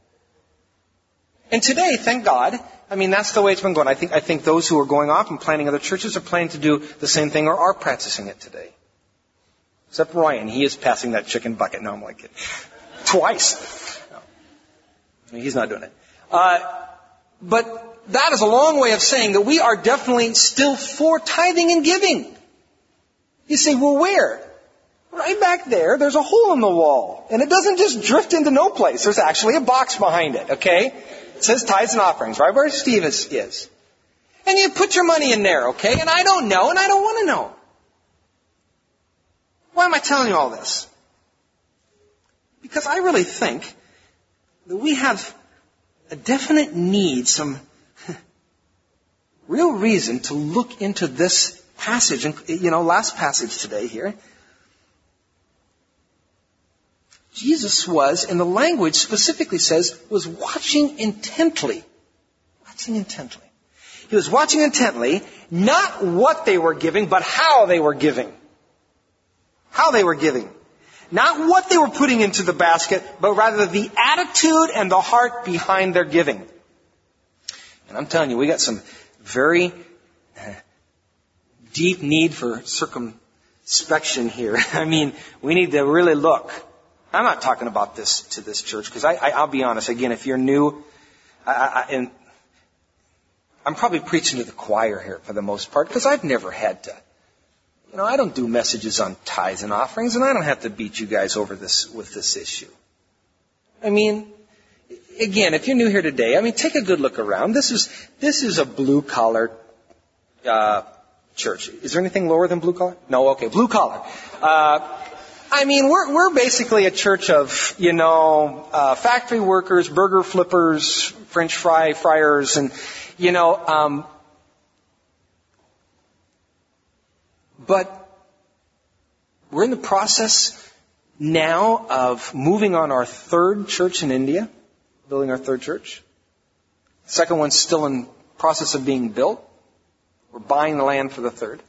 And today, thank God, I mean, that's the way it's been going. I think, I think those who are going off and planning other churches are planning to do the same thing or are practicing it today. Except Ryan, he is passing that chicken bucket. No, I'm like kidding. Twice. No. He's not doing it. Uh, but that is a long way of saying that we are definitely still for tithing and giving. You say, well, where? Right back there, there's a hole in the wall. And it doesn't just drift into no place. There's actually a box behind it, okay? It says tithes and offerings, right where Steve is, is. And you put your money in there, okay? And I don't know, and I don't want to know. Why am I telling you all this? Because I really think that we have a definite need, some real reason to look into this passage. And, you know, last passage today here. Jesus was, and the language specifically says, was watching intently. Watching intently. He was watching intently, not what they were giving, but how they were giving. How they were giving. Not what they were putting into the basket, but rather the attitude and the heart behind their giving. And I'm telling you, we got some very deep need for circumspection here. I mean, we need to really look. I'm not talking about this to this church because I, I, I'll be honest. Again, if you're new, I, I, and I'm probably preaching to the choir here for the most part because I've never had to. You know, I don't do messages on tithes and offerings, and I don't have to beat you guys over this with this issue. I mean, again, if you're new here today, I mean, take a good look around. This is this is a blue collar uh, church. Is there anything lower than blue collar? No, okay, blue collar. Uh, I mean, we're we're basically a church of, you know, uh, factory workers, burger flippers, French fry fryers, and, you know, um, but we're in the process now of moving on our third church in India, building our third church. The second one's still in process of being built. We're buying the land for the third.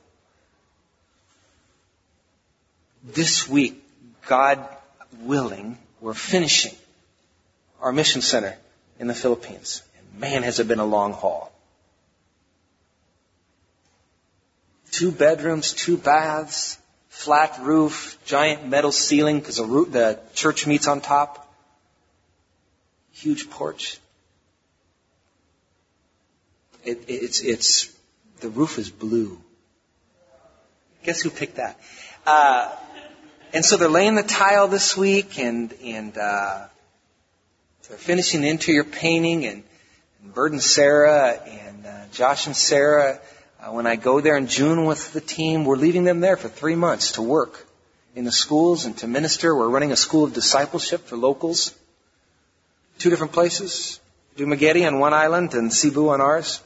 This week, God willing, we're finishing our mission center in the Philippines. And man, has it been a long haul. Two bedrooms, two baths, flat roof, giant metal ceiling because the, roof, the church meets on top. Huge porch. It, it's, it's, the roof is blue. Guess who picked that? Uh, And so they're laying the tile this week, and and uh, they're finishing the interior painting. And, and Bert and Sarah and uh, Josh and Sarah, uh, when I go there in June with the team, we're leaving them there for three months to work in the schools and to minister. We're running a school of discipleship for locals, two different places, Dumaguete on one island and Cebu on ours.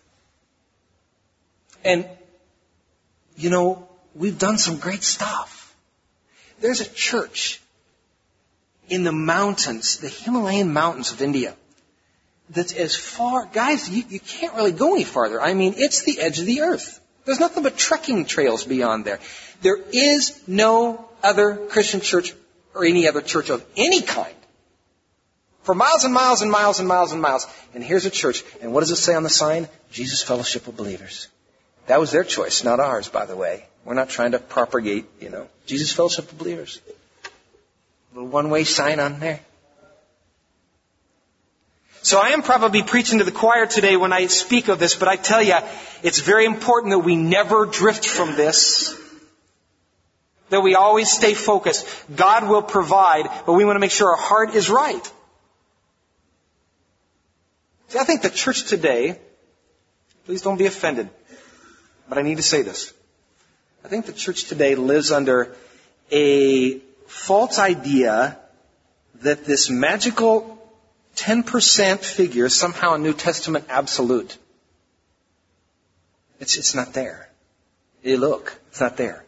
And you know, we've done some great stuff. There's a church in the mountains, the Himalayan mountains of India, that's as far, guys, you, you can't really go any farther. I mean, it's the edge of the earth. There's nothing but trekking trails beyond there. There is no other Christian church or any other church of any kind for miles and miles and miles and miles and miles. And here's a church. And what does it say on the sign? Jesus Fellowship of Believers. That was their choice, not ours, by the way. We're not trying to propagate, you know, Jesus Fellowship of Believers. little one-way sign on there. So I am probably preaching to the choir today when I speak of this, but I tell you, it's very important that we never drift from this. That we always stay focused. God will provide, but we want to make sure our heart is right. See, I think the church today, please don't be offended, but I need to say this. I think the church today lives under a false idea that this magical ten percent figure is somehow a New Testament absolute. It's, it's not there. Hey, look, it's not there.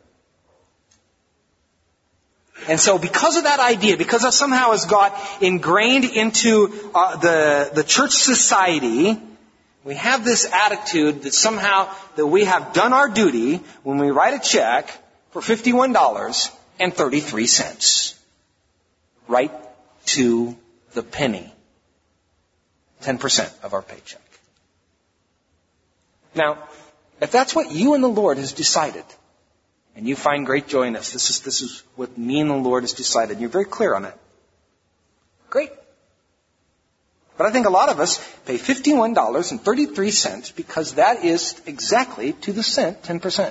And so because of that idea, because of somehow has got ingrained into uh, the, the church society, we have this attitude that somehow that we have done our duty when we write a check for fifty-one dollars and thirty-three cents. Right to the penny. ten percent of our paycheck. Now, if that's what you and the Lord has decided, and you find great joy in this, this is, this is what me and the Lord has decided, and you're very clear on it, great. But I think a lot of us pay fifty-one dollars and thirty-three cents because that is exactly to the cent ten percent.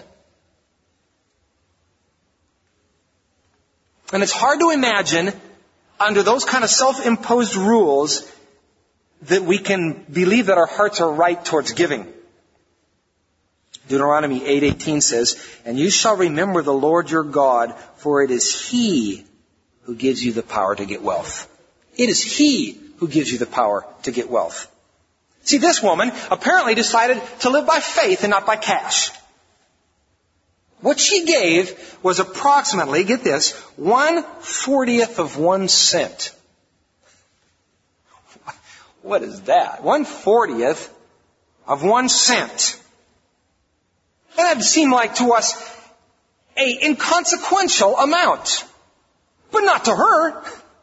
And it's hard to imagine under those kind of self-imposed rules that we can believe that our hearts are right towards giving. Deuteronomy eight eighteen says, "And you shall remember the Lord your God, for it is He who gives you the power to get wealth." It is He who gives you the power to get wealth. See, this woman apparently decided to live by faith and not by cash. What she gave was approximately, get this, one fortieth of one cent. What is that? One fortieth of one cent. That would seem like to us a inconsequential amount. But not to her.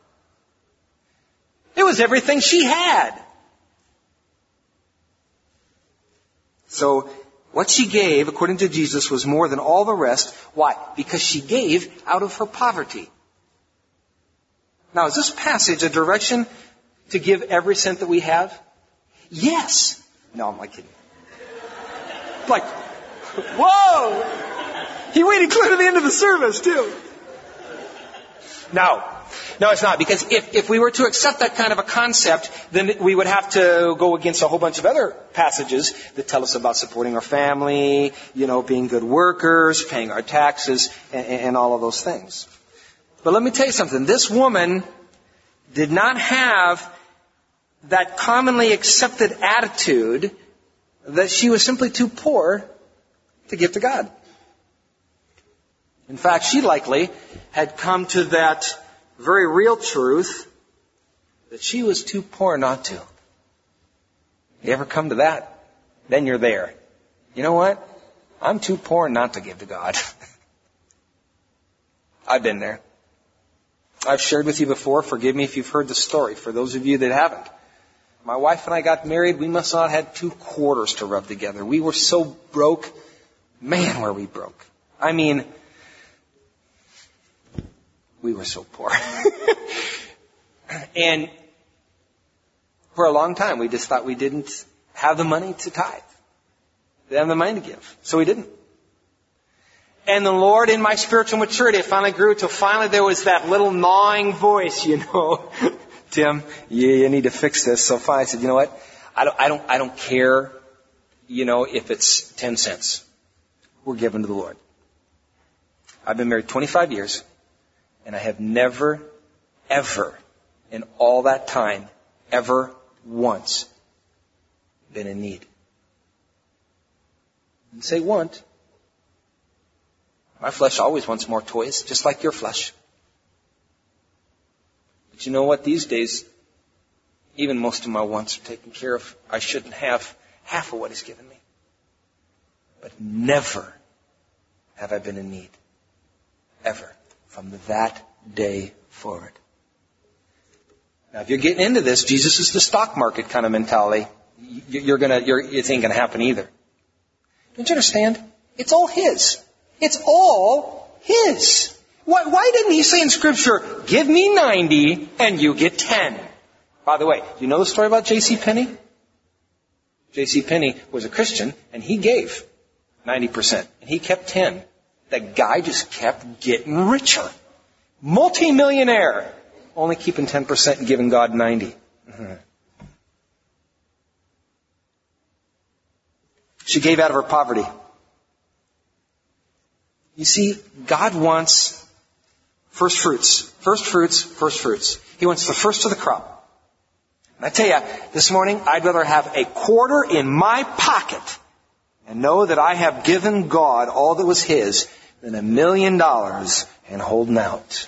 It was everything she had. So, what she gave, according to Jesus, was more than all the rest. Why? Because she gave out of her poverty. Now, is this passage a direction to give every cent that we have? Yes. No, I'm not kidding. Like, whoa! He waited clear to the end of the service, too. No. No, it's not. Because if, if we were to accept that kind of a concept, then we would have to go against a whole bunch of other passages that tell us about supporting our family, you know, being good workers, paying our taxes, and, and all of those things. But let me tell you something. This woman did not have that commonly accepted attitude that she was simply too poor to give to God. In fact, she likely had come to that very real truth that she was too poor not to. You ever come to that? Then you're there. You know what? I'm too poor not to give to God. I've been there. I've shared with you before. Forgive me if you've heard the story. For those of you that haven't. My wife and I got married. We must not have had two quarters to rub together. We were so broke. Man, were we broke. I mean, we were so poor. And for a long time, we just thought we didn't have the money to tithe. Didn't have the money to give. So we didn't. And the Lord, in my spiritual maturity, I finally grew till finally there was that little gnawing voice, you know. Tim, you, you need to fix this. So finally I said, you know what? I don't, I don't, I don't care, you know, if it's ten cents. We're giving to the Lord. I've been married twenty-five years. And I have never, ever, in all that time, ever once been in need. And say want. My flesh always wants more toys, just like your flesh. But you know what? These days, even most of my wants are taken care of. I shouldn't have half of what He's given me. But never have I been in need. Ever. From that day forward. Now, if you're getting into this, Jesus is the stock market kind of mentality. You're gonna, you're, it ain't gonna happen either. Don't you understand? It's all His. It's all His. Why, why didn't he say in Scripture, give me ninety and you get ten? By the way, do you know the story about J C Penney? J C Penney was a Christian and he gave ninety percent and he kept ten. That guy just kept getting richer. Multi-millionaire. Only keeping ten percent and giving God ninety. Mm-hmm. She gave out of her poverty. You see, God wants first fruits. First fruits, first fruits. He wants the first of the crop. And I tell you, this morning, I'd rather have a quarter in my pocket and know that I have given God all that was His than a million dollars and holding out.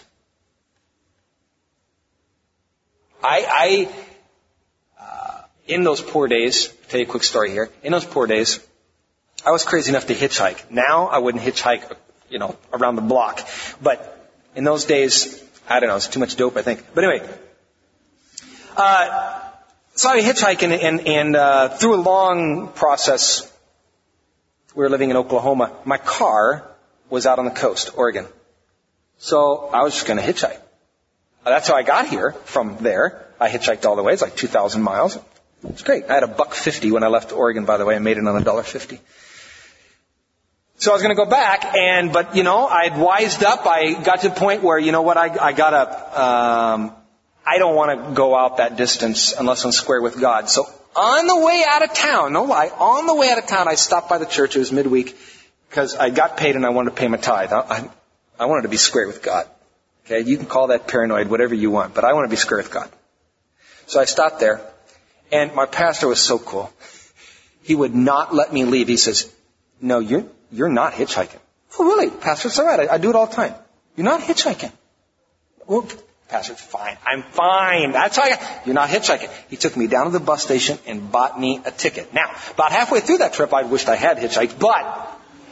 I, I uh, in those poor days, I'll tell you a quick story here. In those poor days, I was crazy enough to hitchhike. Now, I wouldn't hitchhike, you know, around the block. But in those days, I don't know, it's too much dope, I think. But anyway, uh, so I was hitchhiking and, and uh, through a long process, we were living in Oklahoma. My car was out on the coast, Oregon. So I was just going to hitchhike. That's how I got here from there. I hitchhiked all the way. It's like two thousand miles. It's great. I had a buck fifty when I left Oregon, by the way. I made it on a dollar fifty. So I was going to go back, and but you know, I'd wised up. I got to the point where, you know what, I, I got up. Um, I don't want to go out that distance unless I'm square with God. So on the way out of town, no lie, on the way out of town, I stopped by the church. It was midweek because I got paid and I wanted to pay my tithe. I, I, I wanted to be square with God. Okay, you can call that paranoid, whatever you want, but I want to be square with God. So I stopped there, and my pastor was so cool. He would not let me leave. He says, no, you're, you're not hitchhiking. Oh, really? Pastor, it's all right. I, I do it all the time. You're not hitchhiking. Well, Pastor, it's fine. I'm fine. That's all I got. You're not hitchhiking. He took me down to the bus station and bought me a ticket. Now, about halfway through that trip, I wished I had hitchhiked, but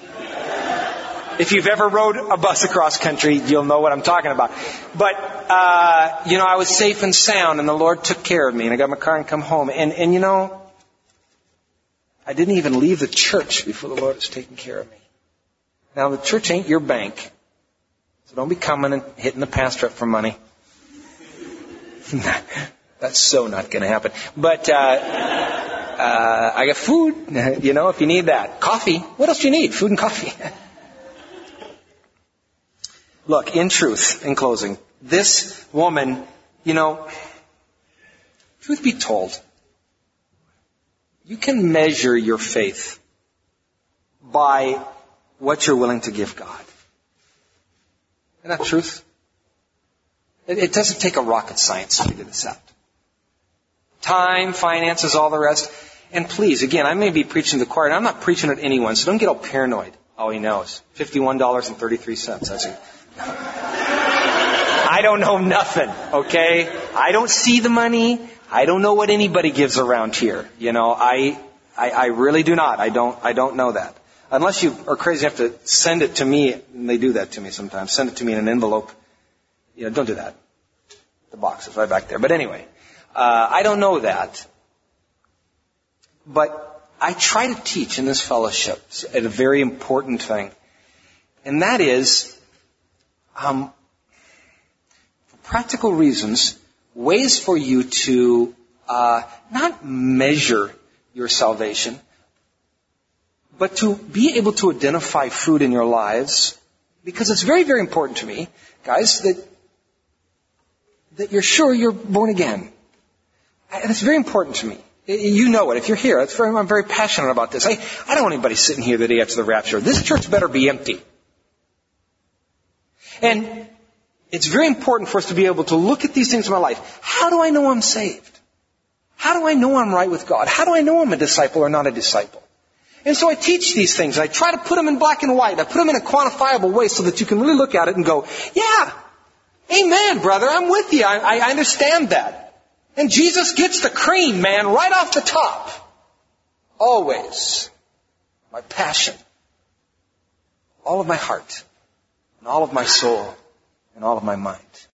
if you've ever rode a bus across country, you'll know what I'm talking about. But, uh, you know, I was safe and sound, and the Lord took care of me, and I got my car and come home. And, and you know, I didn't even leave the church before the Lord was taking care of me. Now, the church ain't your bank, so don't be coming and hitting the pastor up for money. That's so not going to happen. But, uh, uh, I got food, you know, if you need that. Coffee. What else do you need? Food and coffee. Look, in truth, in closing, this woman, you know, truth be told, you can measure your faith by what you're willing to give God. Isn't that truth? It, it doesn't take a rocket science to figure this out. Time, finances, all the rest. And please, again, I may be preaching to the choir, and I'm not preaching at anyone, so don't get all paranoid. All he knows, fifty-one dollars and thirty-three cents. That's it. I don't know nothing, okay? I don't see the money. I don't know what anybody gives around here. You know, I, I, I really do not. I don't, I don't know that. Unless you are crazy enough to send it to me, and they do that to me sometimes. Send it to me in an envelope. You know, don't do that. The box is right back there. But anyway, uh, I don't know that. But I try to teach in this fellowship a very important thing. And that is, um, for practical reasons, ways for you to uh, not measure your salvation, but to be able to identify fruit in your lives, because it's very, very important to me, guys, that that you're sure you're born again. And it's very important to me. You know it. If you're here, it's very, I'm very passionate about this. I, I don't want anybody sitting here the day after the rapture. This church better be empty. And it's very important for us to be able to look at these things in my life. How do I know I'm saved? How do I know I'm right with God? How do I know I'm a disciple or not a disciple? And so I teach these things. I try to put them in black and white. I put them in a quantifiable way so that you can really look at it and go, yeah, amen, brother, I'm with you. I, I understand that. And Jesus gets the cream, man, right off the top. Always. My passion. All of my heart. And all of my soul. And all of my mind.